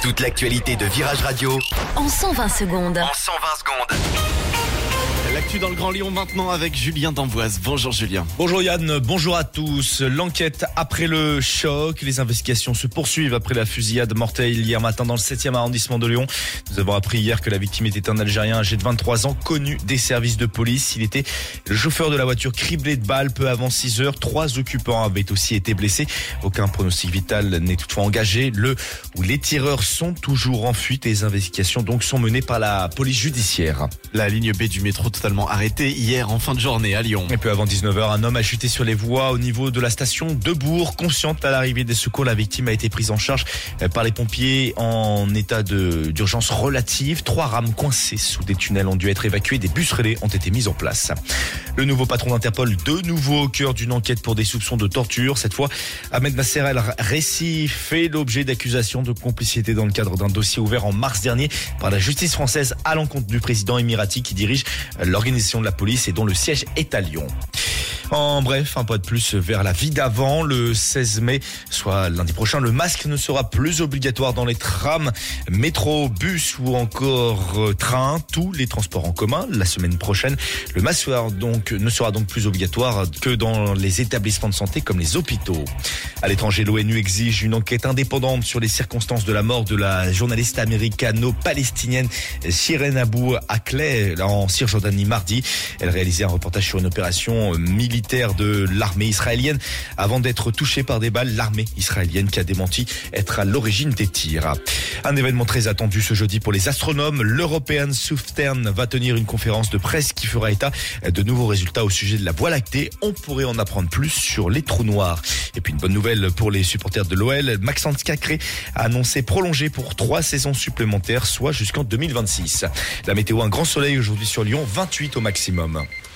Toute l'actualité de Virage Radio en 120 secondes. L'actu dans le Grand Lyon maintenant avec Julien d'Amboise. Bonjour Julien. Bonjour Yann, bonjour à tous. L'enquête après le choc, les investigations se poursuivent après la fusillade mortelle hier matin dans le 7e arrondissement de Lyon. Nous avons appris hier que la victime était un Algérien âgé de 23 ans, connu des services de police. Il était le chauffeur de la voiture criblé de balles peu avant 6 heures. 3 occupants avaient aussi été blessés. Aucun pronostic vital n'est toutefois engagé. Les tireurs sont toujours en fuite. Les investigations donc sont menées par la police judiciaire. La ligne B du métro totalement arrêtée hier en fin de journée à Lyon. Et peu avant 19h, un homme a chuté sur les voies au niveau de la station de Bourg. Consciente à l'arrivée des secours, la victime a été prise en charge par les pompiers en état d'urgence relative. 3 rames coincées sous des tunnels ont dû être évacuées. Des bus relais ont été mis en place. Le nouveau patron d'Interpol, de nouveau au cœur d'une enquête pour des soupçons de torture. Cette fois, Ahmed Nasser El Réci fait l'objet d'accusations de complicité dans le cadre d'un dossier ouvert en mars dernier par la justice française à l'encontre du président émirati qui dirige l'organisation de la police et dont le siège est à Lyon. En bref, un pas de plus vers la vie d'avant. Le 16 mai, soit lundi prochain, le masque ne sera plus obligatoire dans les trams, métro, bus ou encore trains, tous les transports en commun. La semaine prochaine, le masque ne sera donc plus obligatoire que dans les établissements de santé comme les hôpitaux. À l'étranger, l'ONU exige une enquête indépendante sur les circonstances de la mort de la journaliste américano-palestinienne Shirin Abu Akleh en Cisjordanie mardi. Elle réalisait un reportage sur une opération militaire de l'armée israélienne avant d'être touchée par des balles. L'armée israélienne qui a démenti être à l'origine des tirs. Un événement très attendu ce jeudi pour les astronomes. L'European Southern va tenir une conférence de presse qui fera état de nouveaux résultats au sujet de la Voie lactée. On pourrait en apprendre plus sur les trous noirs. Et puis une bonne nouvelle pour les supporters de l'OL. Maxence Cacré a annoncé prolonger pour 3 saisons supplémentaires, soit jusqu'en 2026. La météo, un grand soleil aujourd'hui sur Lyon, 28 au maximum.